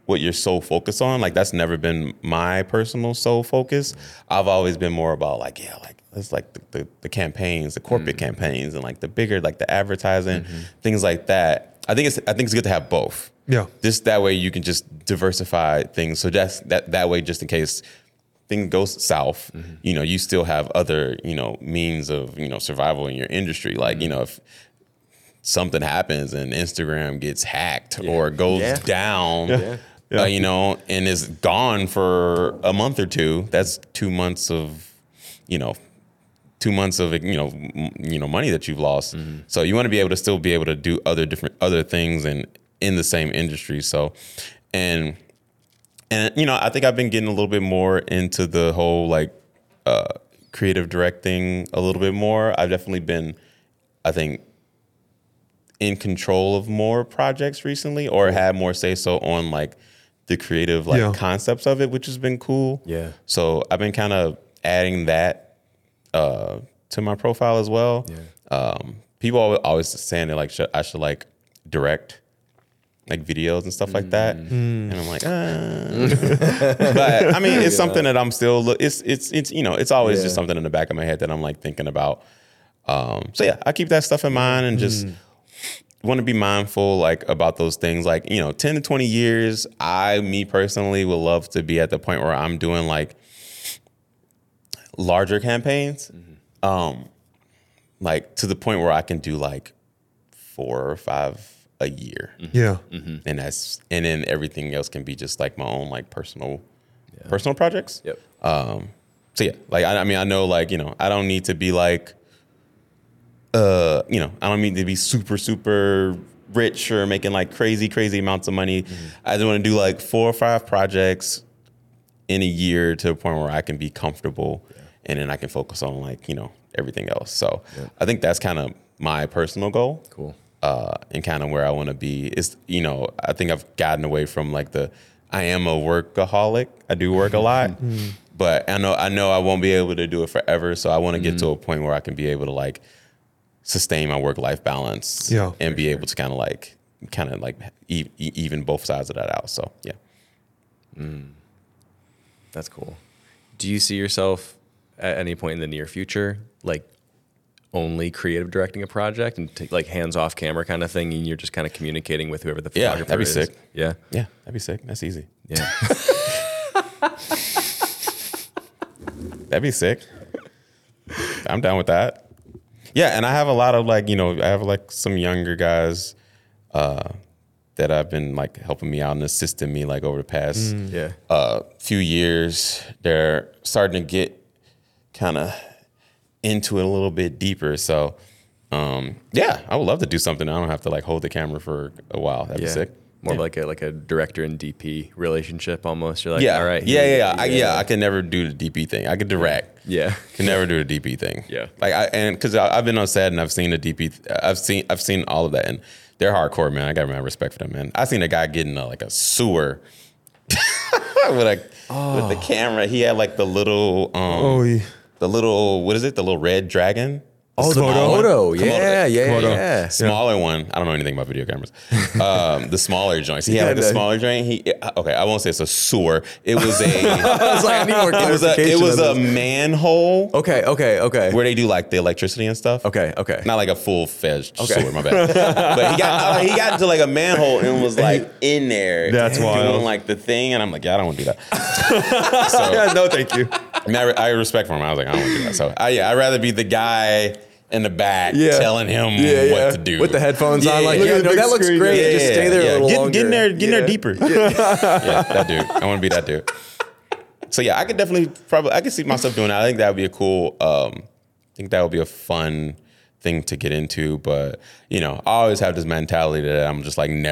what you're so focused on. Like that's never been my personal sole focus. I've always been more about like, yeah, like it's like the campaigns, the corporate campaigns, and like the bigger, like the advertising, things like that. I think it's good to have both. Yeah. Just that way you can just diversify things. So that way, just in case things goes south, you know, you still have other, you know, means of, you know, survival in your industry. Like, you know, if something happens and Instagram gets hacked or goes down, you know, and is gone for a month or two, that's 2 months of, you know, 2 months of, you know, money that you've lost. So you want to be able to still be able to do other things and in the same industry. So, and you know, I think I've been getting a little bit more into the whole like creative directing a little bit more. I've definitely been, I think, in control of more projects recently, or had more say so on like the creative like concepts of it, which has been cool. Yeah. So I've been kind of adding that to my profile as well. Yeah. People always saying that like I should like direct like videos and stuff like that, and I'm like, but I mean, it's something that I'm still. It's you know, it's always just something in the back of my head that I'm like thinking about. So yeah, I keep that stuff in mind and just want to be mindful like about those things. Like, you know, 10 to 20 years, me personally would love to be at the point where I'm doing like larger campaigns, like to the point where I can do like 4 or 5 a year. Yeah. And then everything else can be just like my own like personal projects. Yep. So yeah, like I mean, I know like, you know, I don't need to be like, you know, I don't need to be super, super rich or making like crazy, crazy amounts of money. I just want to do like 4 or 5 projects in a year to a point where I can be comfortable and then I can focus on like, you know, everything else. So I think that's kind of my personal goal. Cool. And kind of where I want to be is, you know, I think I've gotten away from like I am a workaholic. I do work a lot, but I know I won't be able to do it forever. So I want to get to a point where I can be able to like sustain my work-life balance and be able to kind of like even both sides of that out. So yeah. That's cool. Do you see yourself at any point in the near future, like only creative directing a project and like hands-off camera kind of thing, and you're just kind of communicating with whoever the photographer that'd be is? sick. Yeah. Yeah, that'd be sick. That's easy. Yeah. That'd be sick. I'm down with that. Yeah, and I have a lot of like, you know, I have like some younger guys that have been like helping me out and assisting me like over the past few years. They're starting to get kind of into it a little bit deeper. So yeah, I would love to do something. I don't have to like hold the camera for a while. That'd be sick. More like a director and DP relationship almost. You're like, yeah, all right. I can never do the DP thing. I could direct. Yeah. Can never do the DP thing. Yeah. Like because I've been on set and I've seen the DP. I've seen all of that, and they're hardcore, man. I got mad respect for them, man. I seen a guy getting like a sewer with the camera. He had like the little the little, what is it? The little red dragon. Oh, the Komodo. Yeah. Smaller one. I don't know anything about video cameras. The smaller joints. He had like the smaller joint. Okay, I won't say it's a sewer. It was I was like, I need more clarification. It was a manhole. Okay. Where they do like the electricity and stuff. Okay. Not like a full-fledged sewer, my bad. But he got into like a manhole and was like in there. That's wild. Doing like the thing, and I'm like, yeah, I don't want to do that. So, Yeah, no, thank you. I mean, I respect for him. I was like, I don't want to do that. So I'd rather be the guy in the back telling him what to do. With the headphones on, like, yeah. that looks Screen. great. Just stay there a little longer. Get in there deeper. Yeah, that dude. I want to be that dude. So yeah, I could definitely I could see myself doing that. I think that would be a cool, I think that would be a fun thing to get into. But, you know, I always have this mentality that I'm just like I'm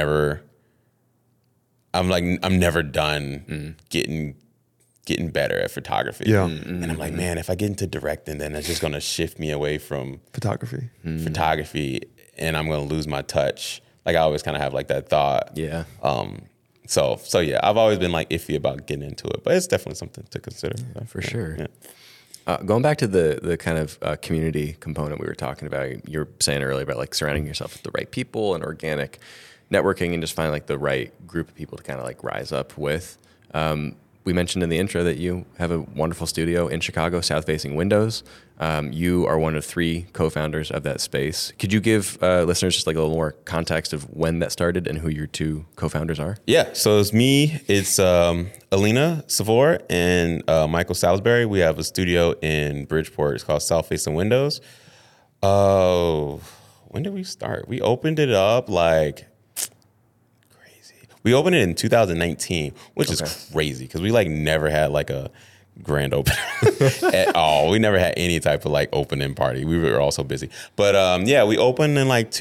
never done getting better at photography. Yeah. And I'm like, man, if I get into directing, then it's just going to shift me away from Photography. and I'm going to lose my touch. Like I always kind of have like that thought. Yeah. So yeah, I've always been like iffy about getting into it, but it's definitely something to consider. For sure. Yeah. Going back to the kind of community component we were talking about, you were saying earlier about like surrounding yourself with the right people and organic networking and just finding like the right group of people to kind of like rise up with. We mentioned in the intro that you have a wonderful studio in Chicago, South Facing Windows. You are one of 3 co-founders of that space. Could you give listeners just like a little more context of when that started and who your 2 co-founders are? Yeah, so it's me, it's Alina Savor and Michael Salisbury. We have a studio in Bridgeport. It's called South Facing Windows. When did we start? We opened it up like crazy. We opened it in 2019, which is crazy because we like never had like a grand opening at all. We never had any type of like opening party. We were all so busy. But yeah, we opened in like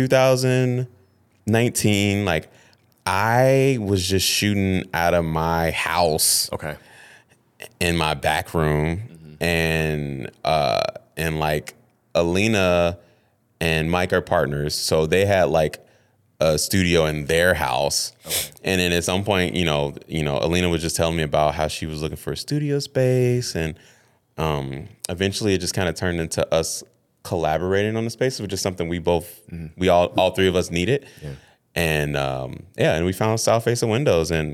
2019. Like I was just shooting out of my house. Okay. In my back room, and like Alina and Mike are partners, so they had like a studio in their house. Okay. And then at some point, Alina was just telling me about how she was looking for a studio space, and eventually it just kind of turned into us collaborating on the space, which is something we all 3 of us needed. Yeah. And and we found South Facing Windows, and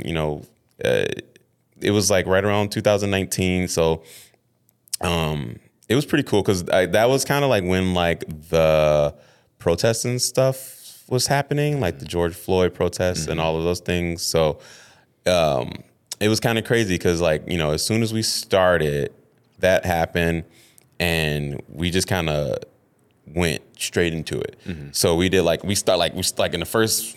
it was like right around 2019. So it was pretty cool because that was kind of like when like the protests and stuff was happening, like the George Floyd protests and all of those things. So it was kind of crazy because like, as soon as we started, that happened, and we just kind of went straight into it. So we did like, we start in the first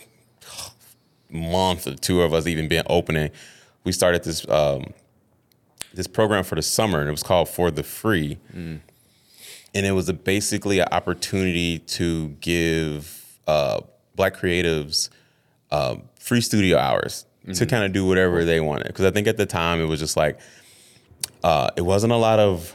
month or 2 of us even being opening, we started this this program for the summer, and it was called For the Free. And it was basically an opportunity to give Black creatives free studio hours to kind of do whatever they wanted. Because I think at the time it was just like, it wasn't a lot of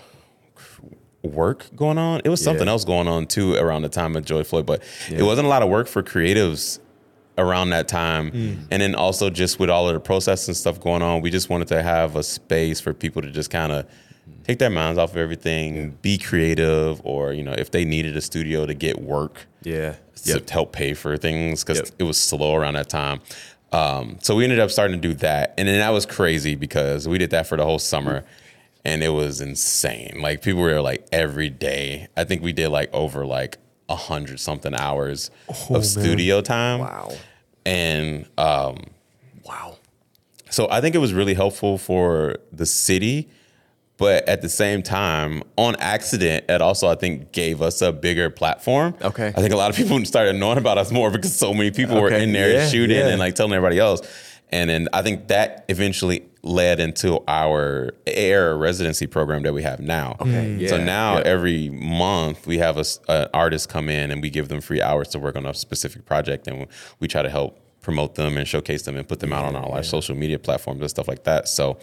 work going on. It was something else going on too around the time of George Floyd, but it wasn't a lot of work for creatives around that time. And then also just with all of the process and stuff going on, we just wanted to have a space for people to just kind of take their minds off of everything, be creative, or, if they needed a studio to get work to help pay for things, because it was slow around that time. So we ended up starting to do that. And then that was crazy because we did that for the whole summer, and it was insane. Like people were like every day. I think we did like over like 100 something hours of studio time. Wow. And wow. So I think it was really helpful for the city, but at the same time, on accident, it also, I think, gave us a bigger platform. Okay. I think a lot of people started knowing about us more because so many people were in there shooting and like telling everybody else. And then I think that eventually led into our air residency program that we have now. Okay. So now every month we have an artist come in, and we give them free hours to work on a specific project, and we try to help promote them and showcase them and put them out on all our social media platforms and stuff like that. So,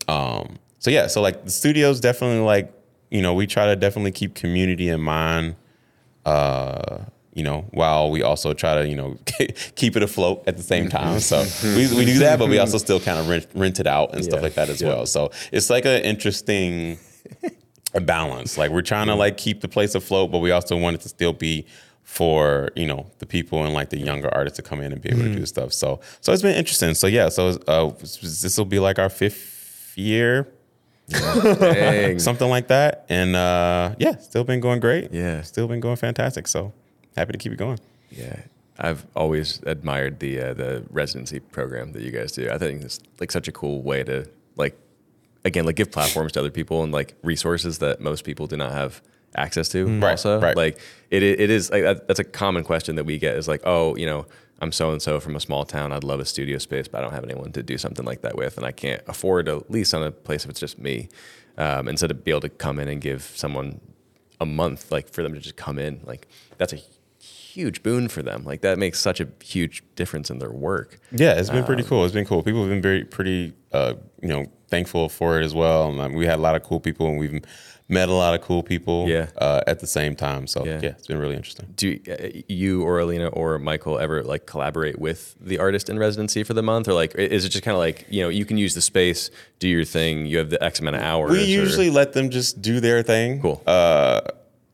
so like the studio's definitely like, we try to definitely keep community in mind, while we also try to, keep it afloat at the same time. So we do that, but we also still kind of rent it out and stuff like that as well. So it's like an interesting balance. Like we're trying to like keep the place afloat, but we also want it to still be for, the people and like the younger artists to come in and be able to do stuff. So it's been interesting. So this will be like our 5th year. Something like that. And still been going great. Yeah. Still been going fantastic. So happy to keep it going. Yeah. I've always admired the residency program that you guys do. I think it's like such a cool way to like give platforms to other people and like resources that most people do not have access to. Also, like it is like that's a common question that we get is like, oh, I'm so-and-so from a small town. I'd love a studio space, but I don't have anyone to do something like that with. And I can't afford a lease on a place if it's just me. And so to be able to come in and give someone a month, like for them to just come in, like that's a huge boon for them. Like that makes such a huge difference in their work. Yeah, it's been pretty cool. It's been cool. People have been pretty thankful for it as well. And we had a lot of cool people, and we've met a lot of cool people at the same time. So it's been really interesting. Do you or Alina or Michael ever like collaborate with the artist in residency for the month, or like is it just kind of like you can use the space, do your thing, you have the X amount of hours? We usually let them just do their thing. Cool.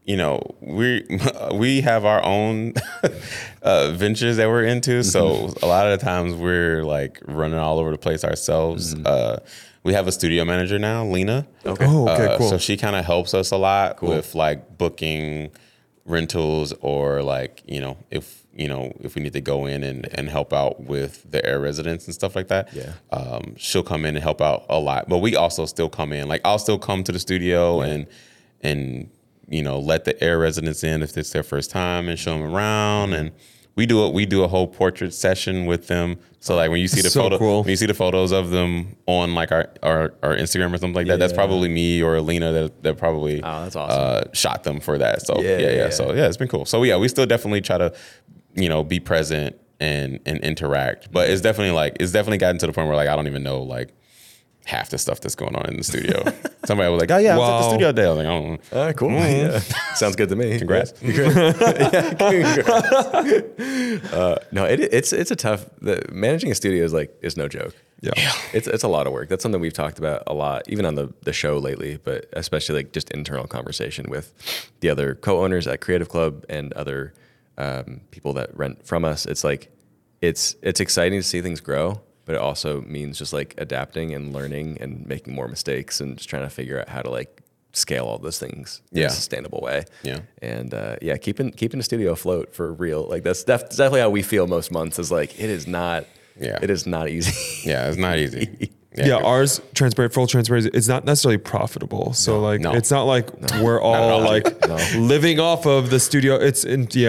you know, we have our own ventures that we're into. So a lot of the times we're like running all over the place ourselves. We have a studio manager now, Lena. Okay. Oh, okay, cool. So she kind of helps us a lot with like booking rentals, or like, you know, if we need to go in and help out with the air residents and stuff like that. Yeah. She'll come in and help out a lot. But we also still come in. Like I'll still come to the studio and you know, let the air residents in if it's their first time and show them around. And we do a whole portrait session with them. So like when you see the So cool. when you see the photos of them on like our Instagram or something like that, that's probably me or Alina that probably that's awesome. shot them for that. So Yeah. So yeah, it's been cool. So yeah, we still definitely try to, you know, be present and interact. But it's definitely gotten to the point where like I don't even know like half the stuff that's going on in the studio. Somebody was like, "Oh yeah, I was at the Wow. studio day." I was like, "Oh, Cool. Yeah. Sounds good to me. congrats." No, it's a tough. Managing a studio is no joke. Yeah. It's a lot of work. That's something we've talked about a lot, even on the show lately, but especially like just internal conversation with the other co-owners at Creative Club and other people that rent from us. It's like it's exciting to see things grow, but it also means just like adapting and learning and making more mistakes and just trying to figure out how to like scale all those things in Yeah. a sustainable way. Yeah. And keeping the studio afloat for real. Like that's definitely how we feel most months, is like it is not easy. Yeah, it's not easy. Yeah, ours full transparency. It's not necessarily profitable. So like, no. it's not like we're all like living off of the studio. It's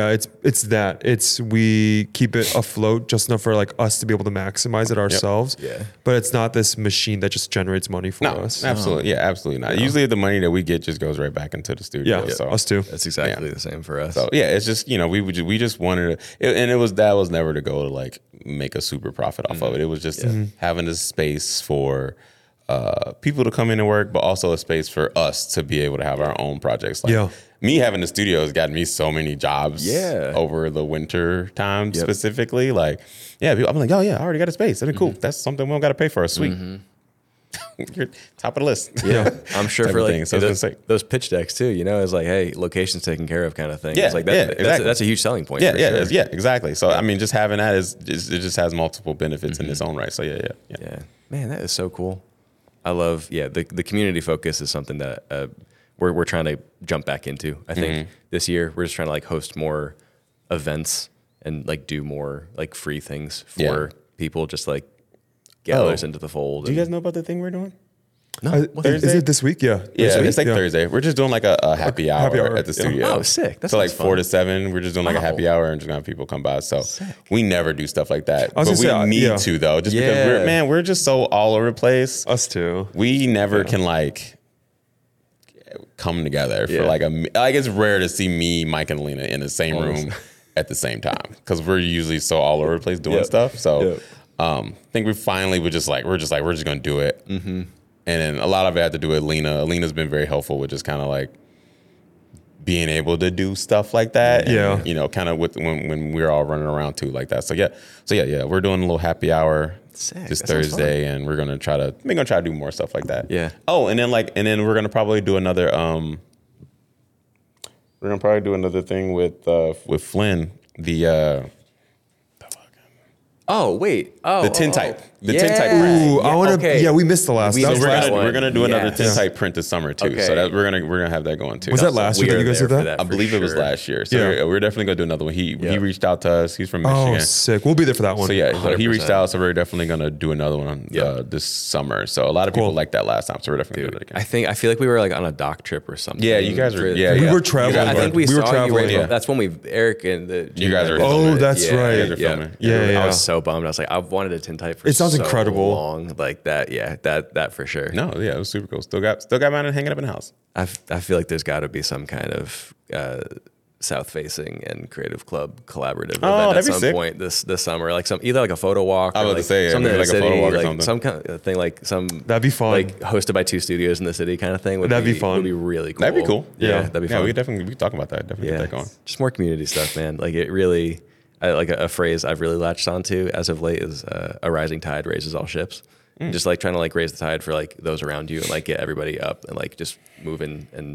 that. It's we keep it afloat just enough for like us to be able to maximize it ourselves. Yeah. But it's not this machine that just generates money for No, us. absolutely. Yeah, absolutely not. Usually the money that we get just goes right back into the studio. Yeah, So us too. That's exactly the same for us. So yeah, it's just, you know, we just wanted to, and that was never to go to like make a super profit off of it. It was just having a space for people to come in and work, but also a space for us to be able to have our own projects. Like me having the studio has gotten me so many jobs over the winter time specifically. Like, yeah, I'm like, oh yeah, I already got a space. That'd be cool. That's something we don't got to pay for. Sweet. You're top of the list. Yeah, I'm sure Type for of like thing. So I was gonna say- those pitch decks too. You know, it's like, hey, location's taken care of, kind of thing. Yeah, it's like that, exactly. that's a huge selling point. Yeah, for yeah, sure. yeah, exactly. So I mean, just having that it just has multiple benefits in its own right. So yeah. Yeah, man, that is so cool. I love the community focus is something that we're trying to jump back into. I think this year we're just trying to like host more events and like do more like free things for people, just like get others into the fold. Do you guys know about the thing we're doing? No, Is Thursday? it this week? Yeah. Yeah, This it's like week? Thursday. We're just doing like a happy hour at the yeah. studio. Oh, sick. That so like sounds fun. 4 to 7, we're just doing like a Wow. happy hour and just gonna have people come by. So we never do stuff like that. was But we gonna say, need yeah. to though, just Yeah. because we're just so all over the place. Us too. We never can like come together for Yeah. like it's rare to see me, Mike, and Lena in the same room at the same time because we're usually so all over the place doing Yep. stuff. So Yep. I think we finally we're just gonna do it. Mm-hmm. And then a lot of it had to do with Lena. Lena's been very helpful with just kind of like being able to do stuff like that. Yeah. And, you know, kind of with when we're all running around too like that. So yeah. We're doing a little happy hour Sick. this That sounds Thursday, and we're gonna try to do more stuff like that. Yeah. Oh, and then we're gonna probably do another. We're gonna probably do another thing with Flynn. Oh wait. Oh, The tintype. The Yeah. tintype print. Ooh, I want to. okay. Yeah, we missed the last. We that missed was that last- one. We're gonna do another Yes. tintype print this summer too. Okay. So that we're gonna have that going too. Was that last We year that are you guys there did for that? I for believe it was sure. last year. So Yeah. we're definitely gonna do another one. He Yep. reached out to us. He's from Michigan. Oh, sick. We'll be there for that one. So yeah, so he reached 100%. out. So we're definitely gonna do another one this summer. So a lot of people Cool. liked that last time. So we're definitely doing it again. I feel like we were like on a dock trip or something. Yeah, you guys were. Yeah, We yeah. were traveling. I think we We were saw you. Were, traveling. That's when Eric and the You guys are. Oh, filming. that's right. You guys are filming. Yeah. I was so bummed. I was like, I've wanted a tintype for It sounds so incredible. long. Like that. Yeah, that for sure. No, yeah, it was super cool. Still got mine hanging up in the house. I feel like there's got to be some kind of South Facing and Creative Club collaborative event at that'd be some sick. point this summer, like either like a photo walk. I or was about like to say, yeah, something maybe in the like a photo city, walk or like something. some kind of thing, like some That'd be fun. like hosted by 2 studios in the city, kind of thing. That'd be fun. Would be really cool. That'd be cool. Yeah, that'd be fun. Yeah, we could talk about that. Definitely get that going. Just more community stuff, man. Like it really, like a phrase I've really latched onto as of late is a rising tide raises all ships. Just like trying to like raise the tide for like those around you and like get everybody up and like just moving and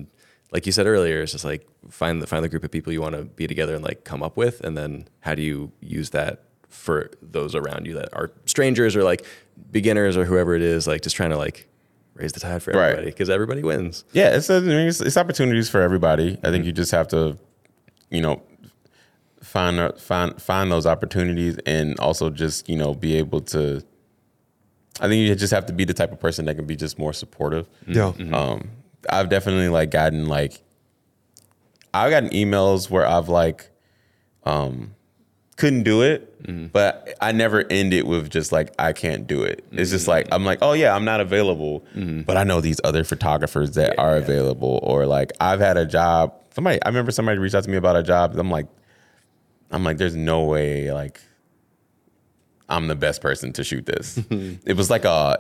like you said earlier, it's just like find the group of people you want to be together and like come up with, and then how do you use that for those around you that are strangers or like beginners or whoever it is, like just trying to like raise the tide for everybody because everybody wins. Yeah, it's opportunities for everybody. I think you just have to, you know, find those opportunities, and also just, you know, be able to. I think you just have to be the type of person that can be just more supportive. Yeah. I've definitely like I've gotten emails where I've like couldn't do it, but I never end it with just like I can't do it. It's just like I'm like, oh yeah, I'm not available, but I know these other photographers that are available. Or like I've had a job. I remember somebody reached out to me about a job. I'm like, there's no way like I'm the best person to shoot this. It was like a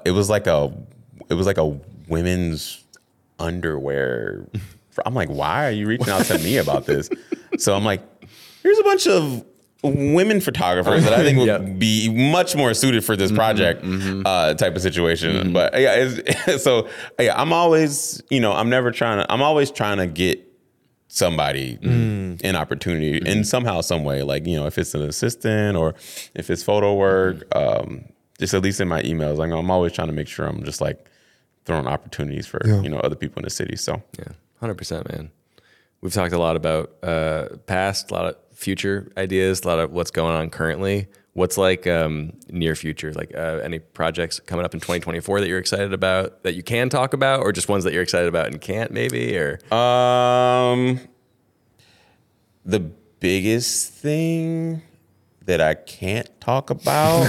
women's underwear. I'm like, why are you reaching out to me about this? So I'm like, here's a bunch of women photographers that I think would be much more suited for this project type of situation. But yeah, I'm always, you know, I'm always trying to get somebody an opportunity in somehow, some way. Like, you know, if it's an assistant or if it's photo work, just at least in my emails, like I'm always trying to make sure I'm just like throwing opportunities for, you know, other people in the city. So yeah, 100%, man. We've talked a lot about past, a lot of future ideas, a lot of what's going on currently. What's like near future, like any projects coming up in 2024 that you're excited about that you can talk about, or just ones that you're excited about and can't maybe? Or the biggest thing that I can't talk about,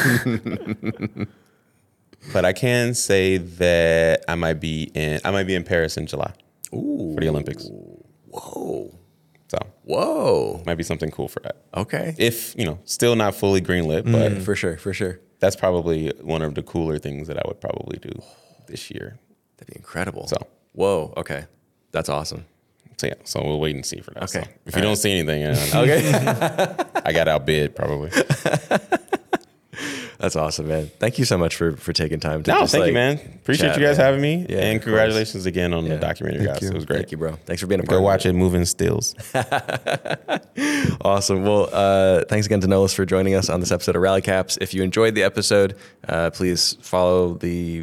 but I can say that I might be in Paris in July for the Olympics. Whoa. So might be something cool for that. Okay. If, you know, still not fully greenlit, but For sure. that's probably one of the cooler things that I would probably do this year. That'd be incredible. So whoa. Okay. That's awesome. So yeah, so we'll wait and see for that. Okay. So if you don't see anything, Okay. I got outbid probably. That's awesome, man. Thank you so much for taking time to Thank you, man. Appreciate chat, you guys man. having me. Yeah, and of congratulations again on the documentary, guys. you. It was great. Thank you, bro. Thanks for being a part Go of watch it, Moving Stills. Awesome. Well, thanks again to Nolis for joining us on this episode of Rally Caps. If you enjoyed the episode, please follow the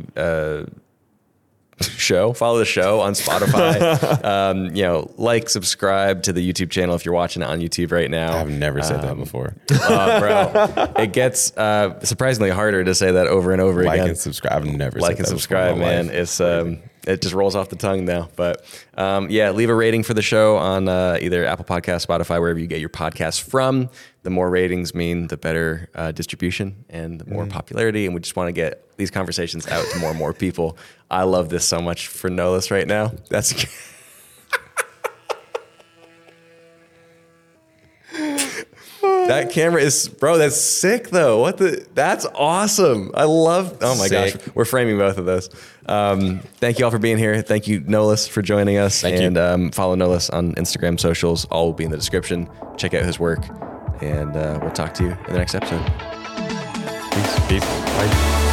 show on Spotify. You know, like, subscribe to the YouTube channel if you're watching it on YouTube right now. I've never said that before. Bro, it gets surprisingly harder to say that over and over Like again. and subscribe. I've never Like said and that subscribe, before in my man. life. It's it just rolls off the tongue now. But yeah, leave a rating for the show on either Apple Podcasts, Spotify, wherever you get your podcasts from. The more ratings mean the better distribution and the more popularity. And we just want to get these conversations out to more and more people. I love this so much for Nolis right now. That's that camera is, bro, that's sick though. That's awesome. I love, oh my gosh, we're framing both of those. Thank you all for being here. Thank you, Nolis, for joining us. Thank you. And follow Nolis on Instagram socials. All will be in the description. Check out his work. And we'll talk to you in the next episode. Peace. Bye.